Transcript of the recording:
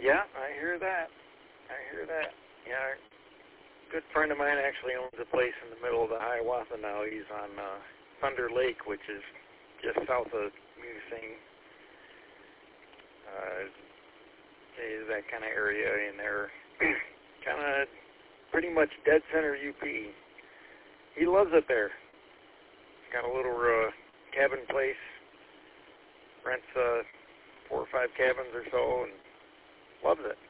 Yeah, I hear that. Yeah, a good friend of mine actually owns a place in the middle of the Hiawatha now. He's on Thunder Lake, which is just south of Munising. That kind of area in there. Kind of pretty much dead center UP. He loves it there. Got a little cabin place. Rents 4 or 5 cabins or so, and loves it.